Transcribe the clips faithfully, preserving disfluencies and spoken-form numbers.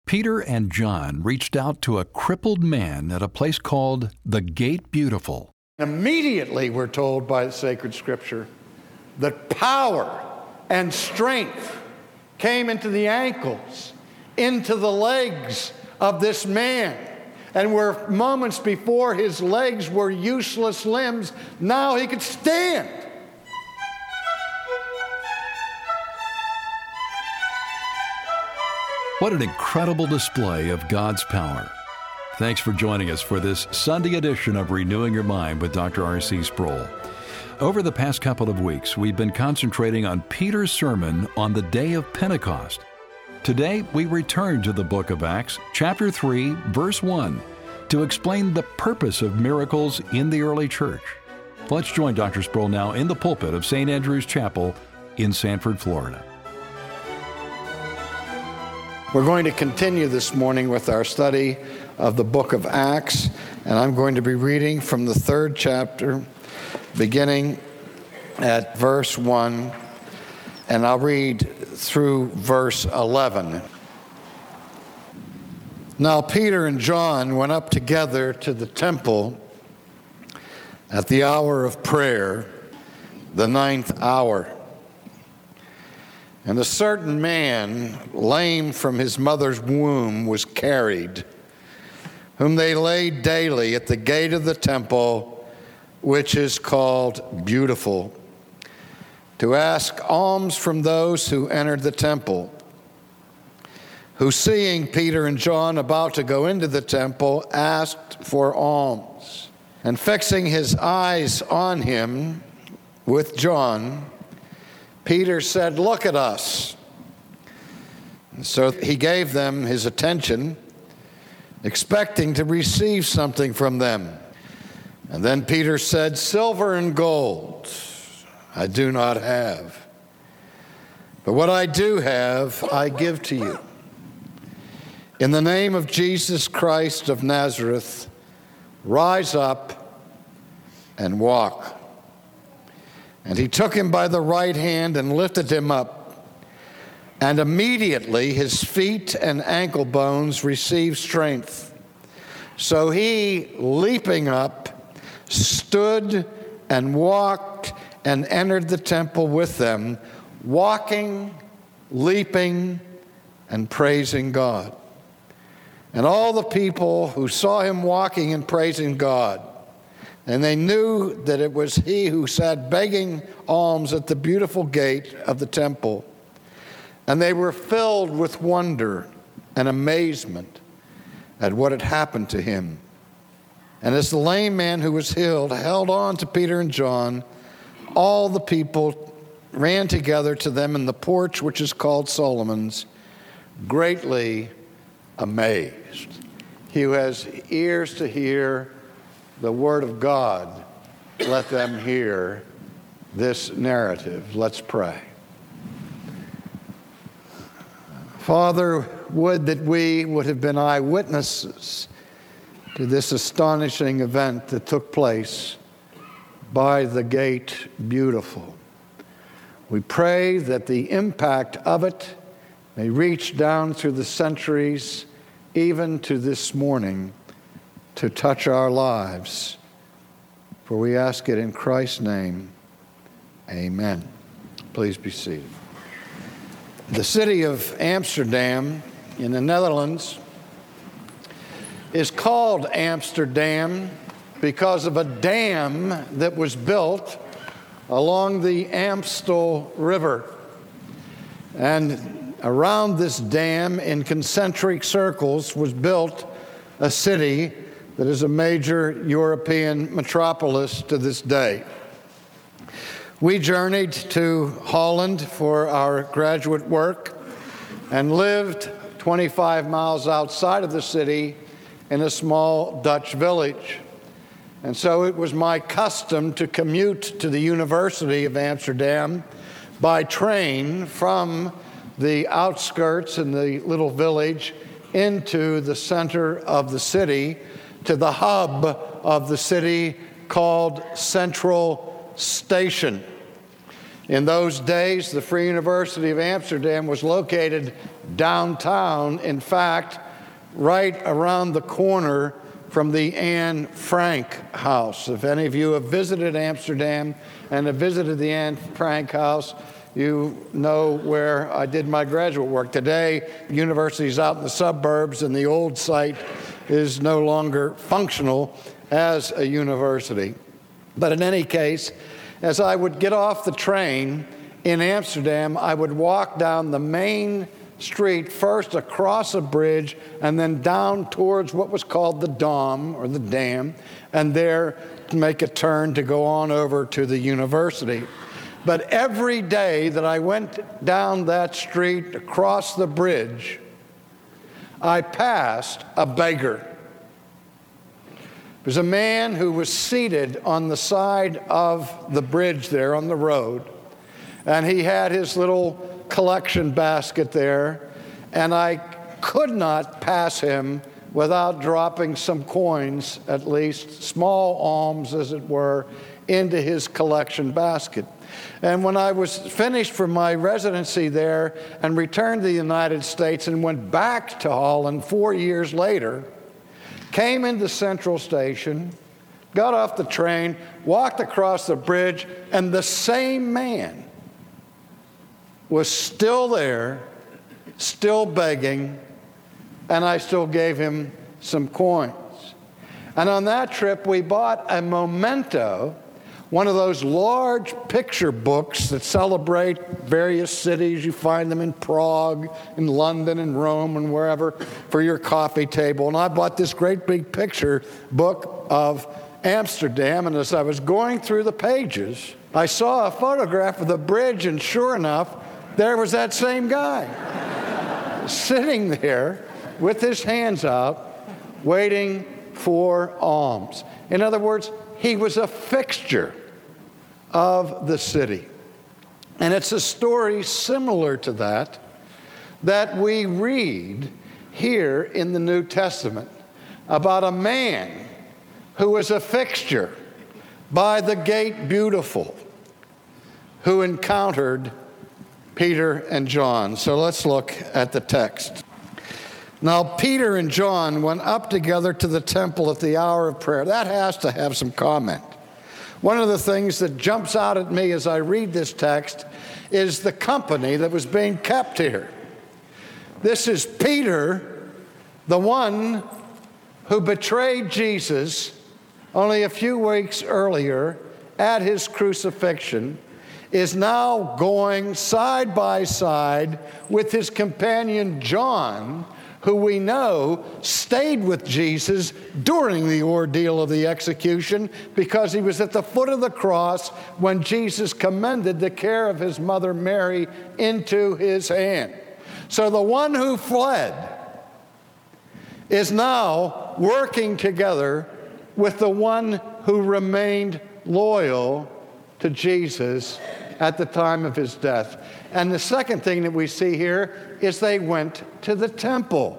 Peter and John reached out to a crippled man at a place called the Gate Beautiful. Immediately, we're told by the sacred scripture, that power and strength came into the ankles, into the legs of this man. And where moments before his legs were useless limbs, now he could stand. What an incredible display of God's power. Thanks for joining us for this Sunday edition of Renewing Your Mind with Doctor R C Sproul. Over the past couple of weeks, we've been concentrating on Peter's sermon on the day of Pentecost. Today, we return to the book of Acts, chapter three, verse one, to explain the purpose of miracles in the early church. Let's join Doctor Sproul now in the pulpit of Saint Andrew's Chapel in Sanford, Florida. We're going to continue this morning with our study of the book of Acts, and I'm going to be reading from the third chapter, beginning at verse one, and I'll read through verse eleven. Now Peter and John went up together to the temple at the hour of prayer, the ninth hour. And a certain man, lame from his mother's womb, was carried, whom they laid daily at the gate of the temple, which is called Beautiful, to ask alms from those who entered the temple, who, seeing Peter and John about to go into the temple, asked for alms. And fixing his eyes on him with John, Peter said, "Look at us." And so he gave them his attention, expecting to receive something from them. And then Peter said, "Silver and gold I do not have, but what I do have I give to you. In the name of Jesus Christ of Nazareth, rise up and walk." And he took him by the right hand and lifted him up. And immediately his feet and ankle bones received strength. So he, leaping up, stood and walked and entered the temple with them, walking, leaping, and praising God. And all the people who saw him walking and praising God, and they knew that it was he who sat begging alms at the beautiful gate of the temple. And they were filled with wonder and amazement at what had happened to him. And as the lame man who was healed held on to Peter and John, all the people ran together to them in the porch which is called Solomon's, greatly amazed. He who has ears to hear the word of God, let them hear this narrative. Let's pray. Father, would that we would have been eyewitnesses to this astonishing event that took place by the Gate Beautiful. We pray that the impact of it may reach down through the centuries, even to this morning, to touch our lives. For we ask it in Christ's name. Amen. Please be seated. The city of Amsterdam in the Netherlands is called Amsterdam because of a dam that was built along the Amstel River. And around this dam, in concentric circles, was built a city that is a major European metropolis to this day. We journeyed to Holland for our graduate work and lived twenty-five miles outside of the city in a small Dutch village. And so it was my custom to commute to the University of Amsterdam by train from the outskirts in the little village into the center of the city, to the hub of the city called Central Station. In those days, the Free University of Amsterdam was located downtown, in fact, right around the corner from the Anne Frank House. If any of you have visited Amsterdam and have visited the Anne Frank House, you know where I did my graduate work. Today, the university is out in the suburbs, and the old site is no longer functional as a university. But in any case, as I would get off the train in Amsterdam, I would walk down the main street, first across a bridge, and then down towards what was called the Dam, or the Dam, and there make a turn to go on over to the university. But every day that I went down that street, across the bridge, I passed a beggar. There's a man who was seated on the side of the bridge there on the road, and he had his little collection basket there, and I could not pass him without dropping some coins, at least, small alms as it were, into his collection basket. And when I was finished from my residency there and returned to the United States and went back to Holland four years later, came into Central Station, got off the train, walked across the bridge, and the same man was still there, still begging, and I still gave him some coins. And on that trip, we bought a memento, one of those large picture books that celebrate various cities. You find them in Prague, in London, in Rome, and wherever, for your coffee table. And I bought this great big picture book of Amsterdam, and as I was going through the pages, I saw a photograph of the bridge, and sure enough, there was that same guy sitting there with his hands out, waiting for alms. In other words, he was a fixture of the city. And it's a story similar to that that we read here in the New Testament about a man who was a fixture by the Gate Beautiful who encountered Peter and John. So let's look at the text. Now, Peter and John went up together to the temple at the hour of prayer. That has to have some comment. One of the things that jumps out at me as I read this text is the company that was being kept here. This is Peter, the one who betrayed Jesus only a few weeks earlier at his crucifixion, is now going side by side with his companion John, who we know stayed with Jesus during the ordeal of the execution because he was at the foot of the cross when Jesus commended the care of his mother Mary into his hand. So the one who fled is now working together with the one who remained loyal to Jesus at the time of his death. And the second thing that we see here is they went to the temple.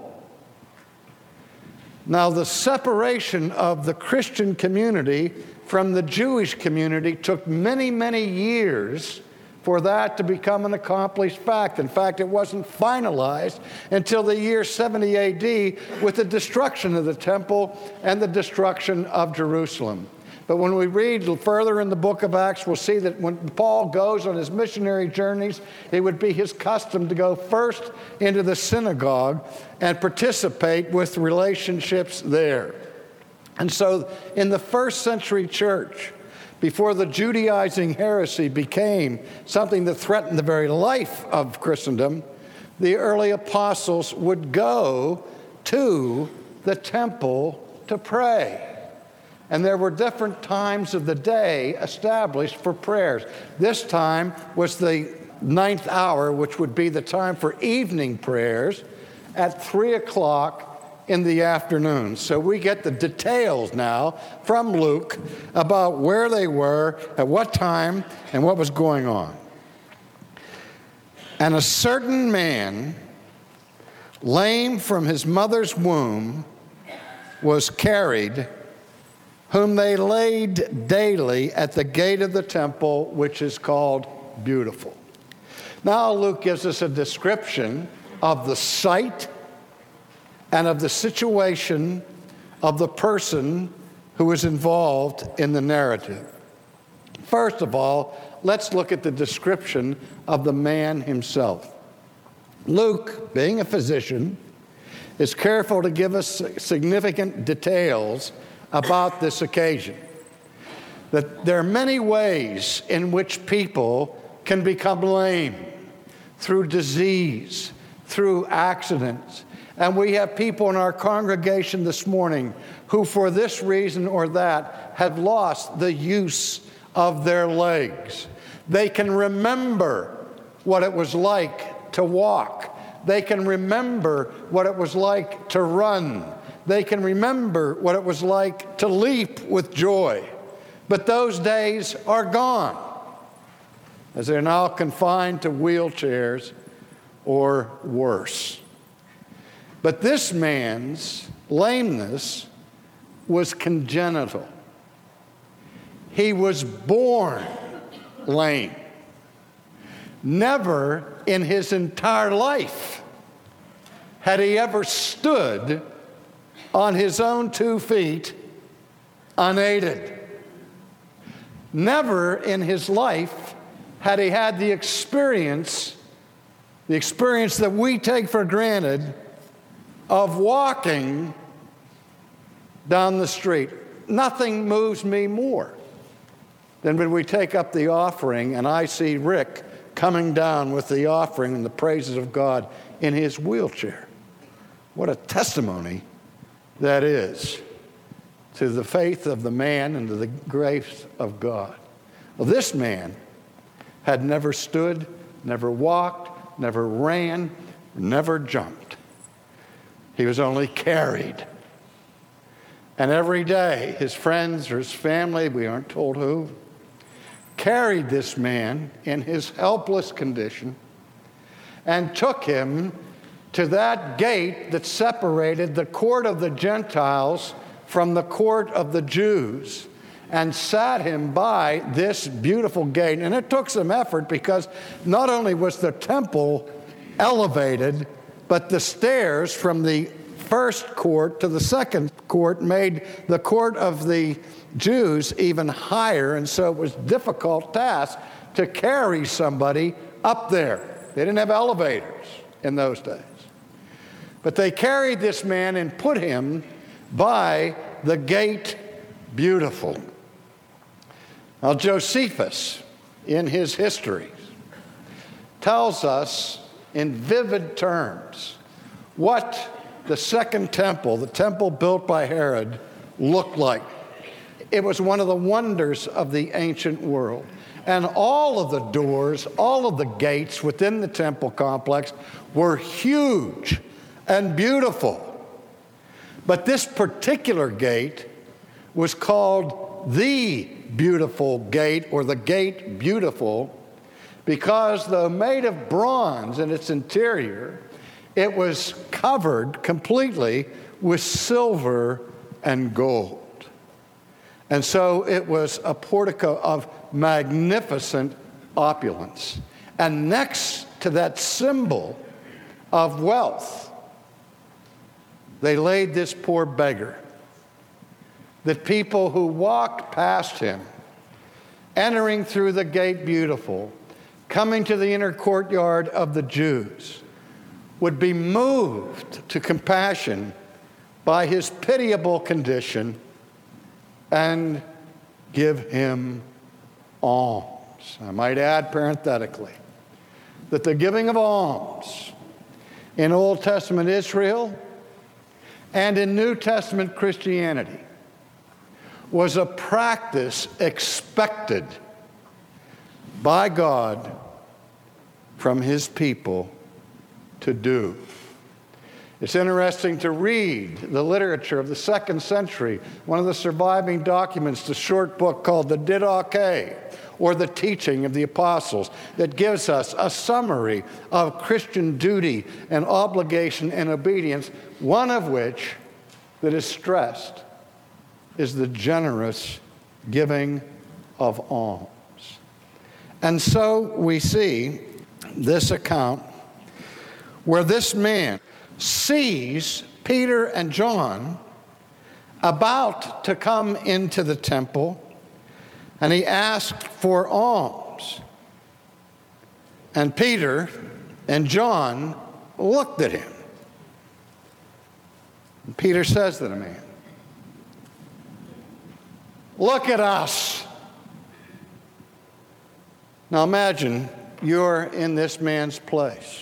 Now, the separation of the Christian community from the Jewish community took many, many years for that to become an accomplished fact. In fact, it wasn't finalized until the year seventy A D with the destruction of the temple and the destruction of Jerusalem. But when we read further in the book of Acts, we'll see that when Paul goes on his missionary journeys, it would be his custom to go first into the synagogue and participate with relationships there. And so in the first century church, before the Judaizing heresy became something that threatened the very life of Christendom, the early apostles would go to the temple to pray. And there were different times of the day established for prayers. This time was the ninth hour, which would be the time for evening prayers at three o'clock in the afternoon. So we get the details now from Luke about where they were, at what time, and what was going on. And a certain man, lame from his mother's womb, was carried, whom they laid daily at the gate of the temple, which is called beautiful. Now Luke gives us a description of the site and of the situation of the person who is involved in the narrative. First of all, let's look at the description of the man himself. Luke, being a physician, is careful to give us significant details about this occasion. That there are many ways in which people can become lame, through disease, through accidents. And we have people in our congregation this morning who, for this reason or that, have lost the use of their legs. They can remember what it was like to walk. They can remember what it was like to run. They can remember what it was like to leap with joy. But those days are gone, as they're now confined to wheelchairs or worse. But this man's lameness was congenital. He was born lame. Never in his entire life had he ever stood on his own two feet unaided. Never in his life had he had the experience, the experience that we take for granted, of walking down the street. Nothing moves me more than when we take up the offering and I see Rick coming down with the offering and the praises of God in his wheelchair. What a testimony that is to the faith of the man and to the grace of God. Well, this man had never stood, never walked, never ran, never jumped. He was only carried. And every day, his friends or his family, we aren't told who, carried this man in his helpless condition and took him to that gate that separated the court of the Gentiles from the court of the Jews, and sat him by this beautiful gate. And it took some effort, because not only was the temple elevated, but the stairs from the first court to the second court made the court of the Jews even higher, and so it was a difficult task to carry somebody up there. They didn't have elevators in those days. But they carried this man and put him by the gate beautiful. Now, Josephus, in his histories, tells us in vivid terms what the second temple, the temple built by Herod, looked like. It was one of the wonders of the ancient world. And all of the doors, all of the gates within the temple complex were huge and beautiful. But this particular gate was called the Beautiful Gate, or the Gate Beautiful, because though made of bronze in its interior, it was covered completely with silver and gold. And so it was a portico of magnificent opulence. And next to that symbol of wealth, they laid this poor beggar, that people who walked past him, entering through the gate beautiful, coming to the inner courtyard of the Jews, would be moved to compassion by his pitiable condition and give him alms. I might add parenthetically that the giving of alms in Old Testament Israel and in New Testament Christianity was a practice expected by God from his people to do. It's interesting to read the literature of the second century, one of the surviving documents, the short book called the Didache, or the Teaching of the Apostles, that gives us a summary of Christian duty and obligation and obedience, one of which that is stressed is the generous giving of alms. And so we see this account where this man sees Peter and John about to come into the temple, and he asked for alms. And Peter and John looked at him. And Peter says to the man, "Look at us." Now imagine you're in this man's place.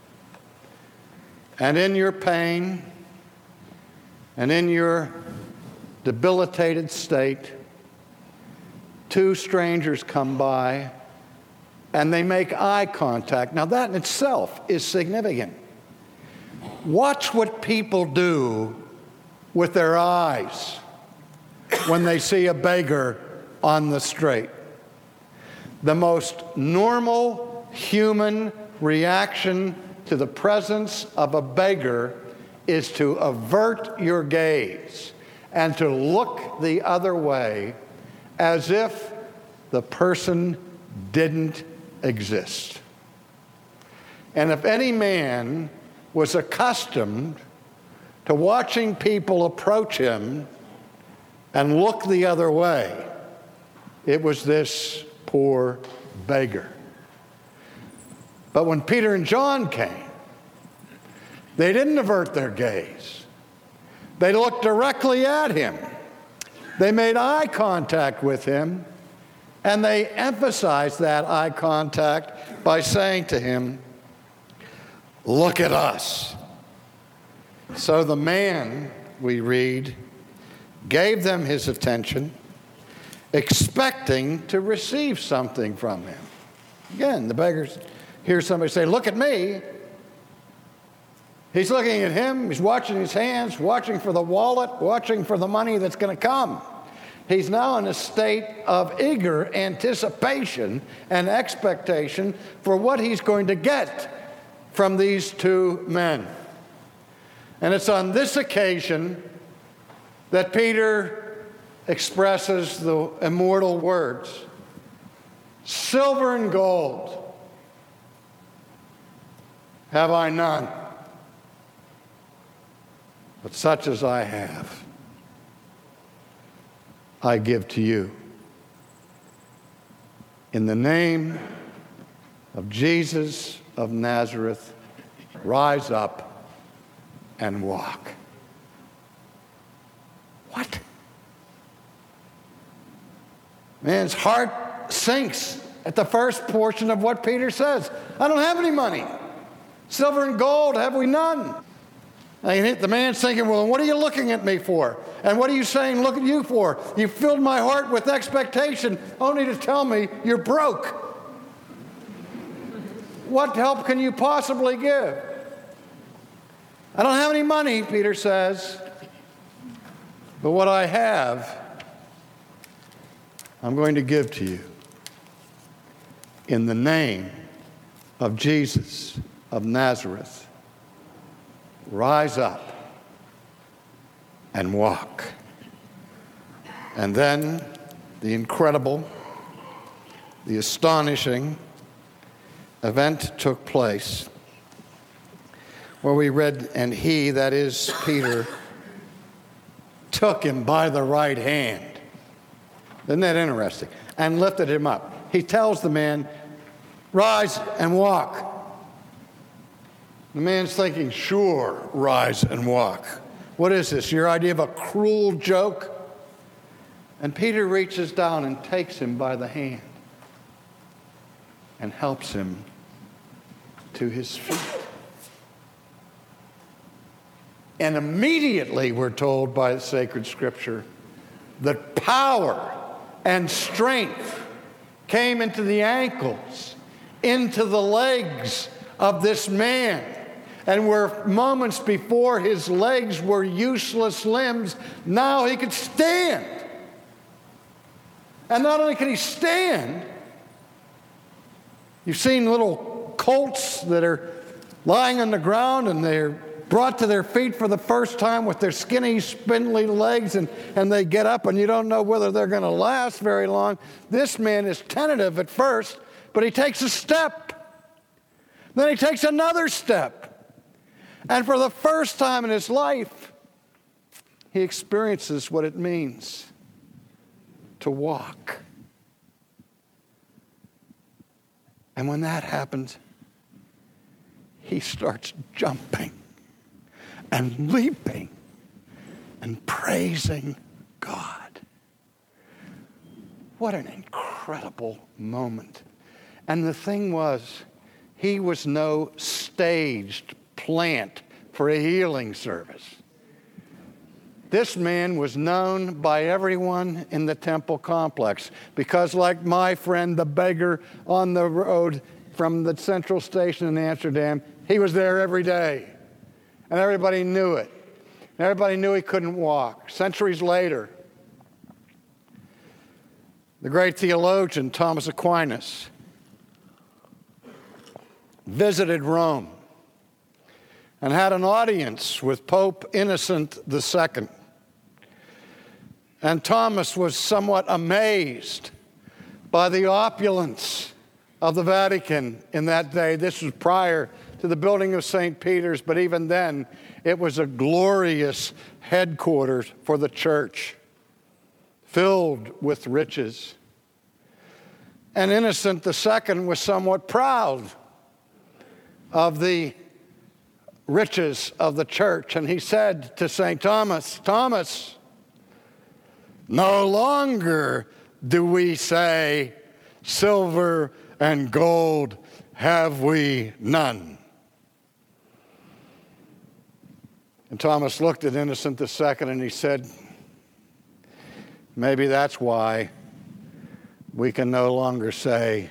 And in your pain and in your debilitated state, two strangers come by and they make eye contact. Now that in itself is significant. Watch what people do with their eyes when they see a beggar on the street. The most normal human reaction to the presence of a beggar is to avert your gaze and to look the other way as if the person didn't exist. And if any man was accustomed to watching people approach him and look the other way, it was this poor beggar. But when Peter and John came, they didn't avert their gaze. They looked directly at him. They made eye contact with him, and they emphasized that eye contact by saying to him, "Look at us." So the man, we read, gave them his attention, expecting to receive something from him. Again, the beggars hear somebody say, "Look at me." He's looking at him, he's watching his hands, watching for the wallet, watching for the money that's going to come. He's now in a state of eager anticipation and expectation for what he's going to get from these two men. And it's on this occasion that Peter expresses the immortal words, "Silver and gold have I none, but such as I have, I give to you. In the name of Jesus of Nazareth, rise up and walk." What? Man's heart sinks at the first portion of what Peter says. I don't have any money. Silver and gold have we none. And the man's thinking, well, what are you looking at me for? And what are you saying, look at you for? You filled my heart with expectation only to tell me you're broke. What help can you possibly give? I don't have any money, Peter says, but what I have, I'm going to give to you. In the name of Jesus of Nazareth, rise up and walk. And then the incredible, the astonishing event took place where we read, and he, that is Peter, took him by the right hand. Isn't that interesting? And lifted him up. He tells the man, rise and walk. The man's thinking, sure, rise and walk. What is this, your idea of a cruel joke? And Peter reaches down and takes him by the hand and helps him to his feet. And immediately, we're told by the sacred scripture, that power and strength came into the ankles, into the legs of this man. And where moments before his legs were useless limbs, now he could stand. And not only could he stand, you've seen little colts that are lying on the ground and they're brought to their feet for the first time with their skinny, spindly legs, and, and they get up and you don't know whether they're going to last very long. This man is tentative at first, But he takes a step. Then he takes another step. And for the first time in his life, he experiences what it means to walk. And when that happens, he starts jumping and leaping and praising God. What an incredible moment. And the thing was, he was no staged plant for a healing service. This man was known by everyone in the temple complex because, like my friend, the beggar on the road from the central station in Amsterdam, he was there every day. And everybody knew it. And everybody knew he couldn't walk. Centuries later, the great theologian Thomas Aquinas visited Rome and had an audience with Pope Innocent the Second. And Thomas was somewhat amazed by the opulence of the Vatican in that day. This was prior to the building of Saint Peter's, but even then, it was a glorious headquarters for the church, filled with riches. And Innocent the Second was somewhat proud of the riches of the church, and he said to Saint Thomas, Thomas, no longer do we say, silver and gold have we none. And Thomas looked at Innocent the Second and he said, maybe that's why we can no longer say,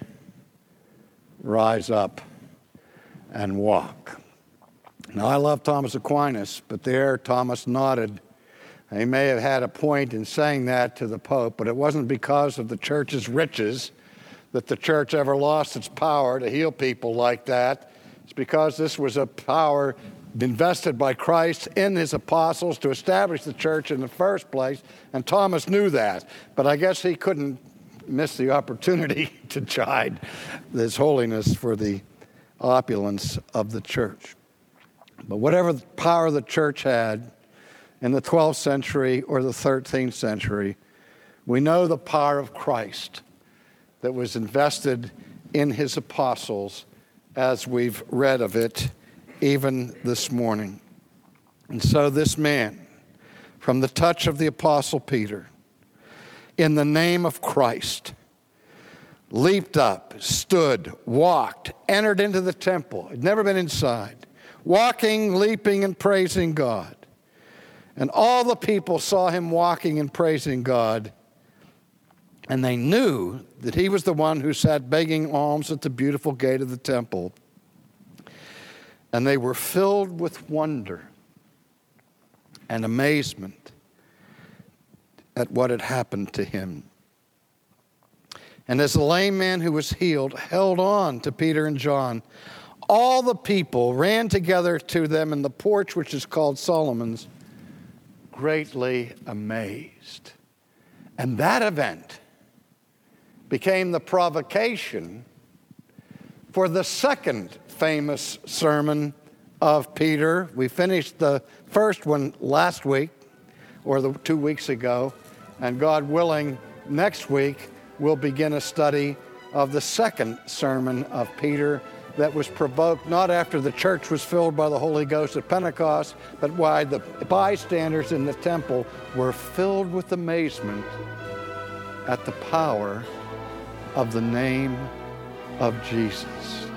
rise up and walk. Now, I love Thomas Aquinas, but there Thomas nodded. He may have had a point in saying that to the Pope, but it wasn't because of the church's riches that the church ever lost its power to heal people like that. It's because this was a power invested by Christ in his apostles to establish the church in the first place, and Thomas knew that. But I guess he couldn't miss the opportunity to chide His Holiness for the opulence of the church. But whatever power the church had in the twelfth century or the thirteenth century, we know the power of Christ that was invested in his apostles, as we've read of it even this morning. And so this man, from the touch of the Apostle Peter, in the name of Christ, leaped up, stood, walked, entered into the temple. He'd never been inside, walking, leaping, and praising God. And all the people saw him walking and praising God, and they knew that he was the one who sat begging alms at the beautiful gate of the temple. And they were filled with wonder and amazement at what had happened to him. And as the lame man who was healed held on to Peter and John, all the people ran together to them in the porch which is called Solomon's, greatly amazed. And that event became the provocation for the second famous sermon of Peter. We finished the first one last week, or the two weeks ago, and God willing, next week we'll begin a study of the second sermon of Peter that was provoked not after the church was filled by the Holy Ghost at Pentecost, but why the bystanders in the temple were filled with amazement at the power of the name of Jesus.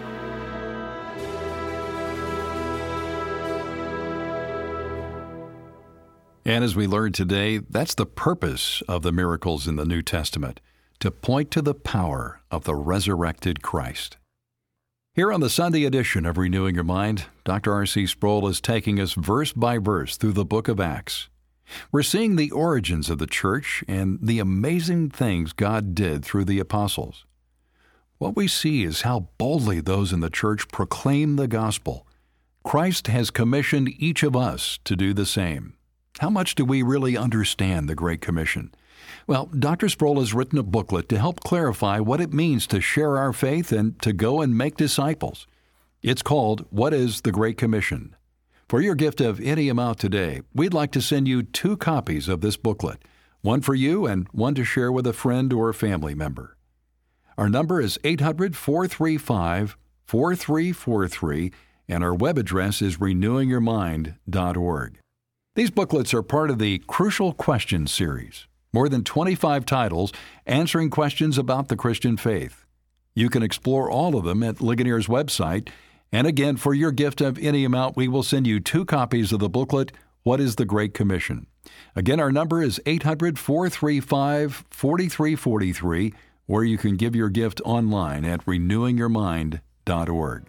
And as we learned today, that's the purpose of the miracles in the New Testament, to point to the power of the resurrected Christ. Here on the Sunday edition of Renewing Your Mind, Doctor R C Sproul is taking us verse by verse through the book of Acts. We're seeing the origins of the church and the amazing things God did through the apostles. What we see is how boldly those in the church proclaim the gospel. Christ has commissioned each of us to do the same. How much do we really understand the Great Commission? Well, Doctor Sproul has written a booklet to help clarify what it means to share our faith and to go and make disciples. It's called What is the Great Commission? For your gift of any amount today, we'd like to send you two copies of this booklet, one for you and one to share with a friend or a family member. Our number is eight hundred, four three five, four three four three, and our web address is renewing your mind dot org. These booklets are part of the Crucial Questions series, more than twenty-five titles answering questions about the Christian faith. You can explore all of them at Ligonier's website. And again, for your gift of any amount, we will send you two copies of the booklet, What is the Great Commission? Again, our number is eight hundred, four three five, four three four three, or you can give your gift online at renewing your mind dot org.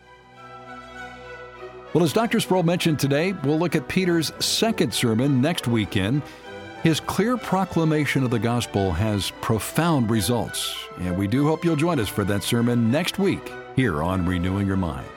Well, as Doctor Sproul mentioned today, we'll look at Peter's second sermon next weekend. His clear proclamation of the gospel has profound results, and we do hope you'll join us for that sermon next week here on Renewing Your Mind.